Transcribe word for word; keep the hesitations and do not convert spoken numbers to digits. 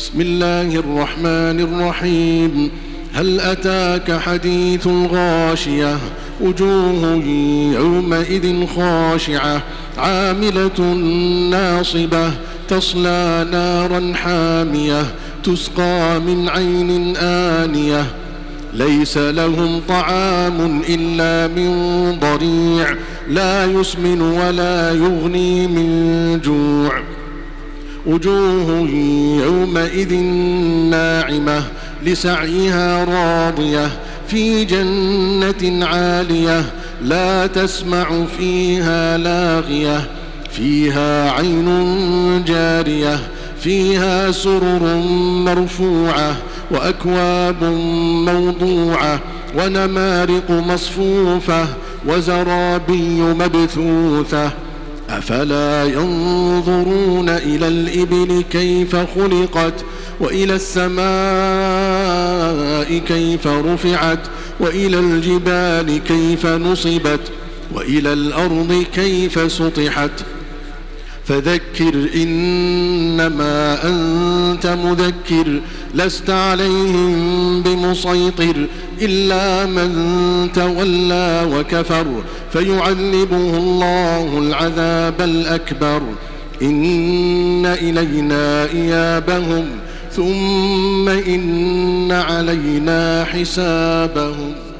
بسم الله الرحمن الرحيم. هل أتاك حديث الغاشية وجوه يومئذ خاشعة عاملة ناصبة تصلى نارا حامية تسقى من عين آنية ليس لهم طعام إلا من ضريع لا يسمن ولا يغني من جوع وجوه يومئذ ناعمة لسعيها راضية في جنة عالية لا تسمع فيها لاغية فيها عين جارية فيها سرر مرفوعة وأكواب موضوعة ونمارق مصفوفة وزرابي مبثوثة أفلا ينظرون إلى الإبل كيف خلقت وإلى السماء كيف رفعت وإلى الجبال كيف نصبت وإلى الأرض كيف سطحت فذكر إنما أنت مذكر لست عليهم بمسيطر إلا من تولى وكفر فيعذبه الله العذاب الأكبر إن إلينا إيابهم ثم إن علينا حسابهم.